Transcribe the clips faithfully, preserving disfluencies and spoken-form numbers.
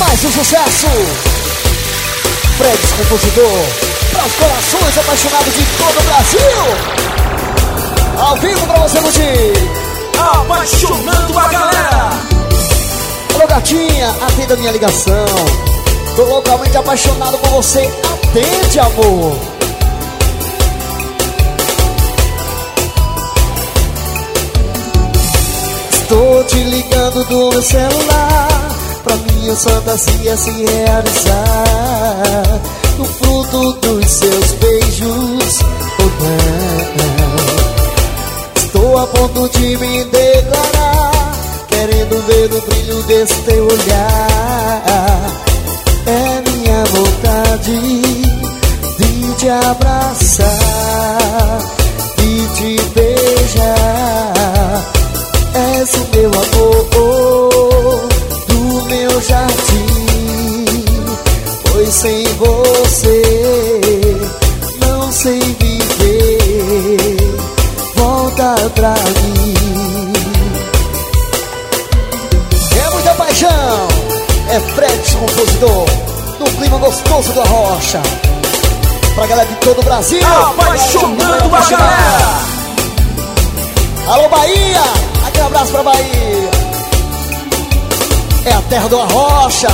Mais um sucesso, Fred, compositor, para os corações apaixonados de todo o Brasil. Ao vivo pra você curtir, apaixonando a galera. Alô gatinha, atenda a minha ligação. Tô loucamente apaixonado por você, atende amor. Estou te ligando do meu celular, pra minha fantasia se realizar, no fruto dos seus beijos, oh não. Estou a ponto de me declarar, querendo ver o brilho desse teu olhar. É minha vontade de te abraçar, de te beijar. És o meu amor, do meu jardim, pois sem você não sei viver. Volta pra mim. É muita paixão, é Fred, compositor, no clima gostoso da rocha, pra galera de todo o Brasil, apaixonando a galera. Alô Bahia, aquele abraço pra Bahia. É a terra do Arrocha.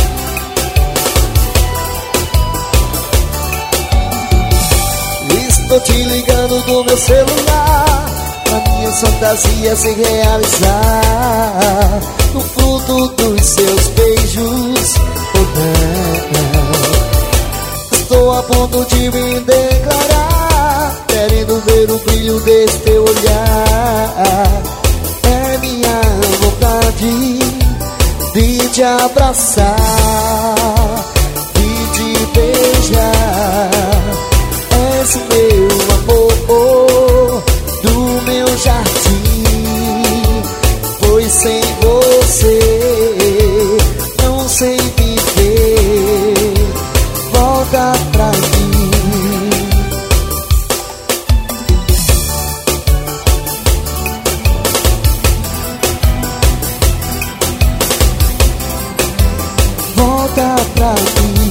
Estou te ligando do meu celular, pra minha fantasia se realizar, no fruto dos seus beijos, oh não. Estou a ponto de me declarar, querendo ver o brilho desse teu olhar. É minha vontade de te abraçar, de te beijar. És o meu amor, do meu jardim, pois sem você não sei viver. Volta pra mim. Volta pra mim.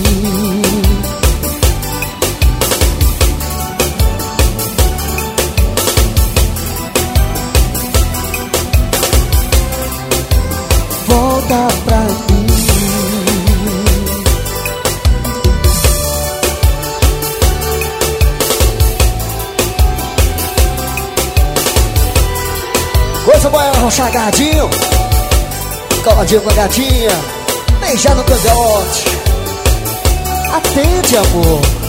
Volta pra mim. Coisa boa é arrochar gadinho, coladinho com a gatinha, beijar no cangote. Atende, amor.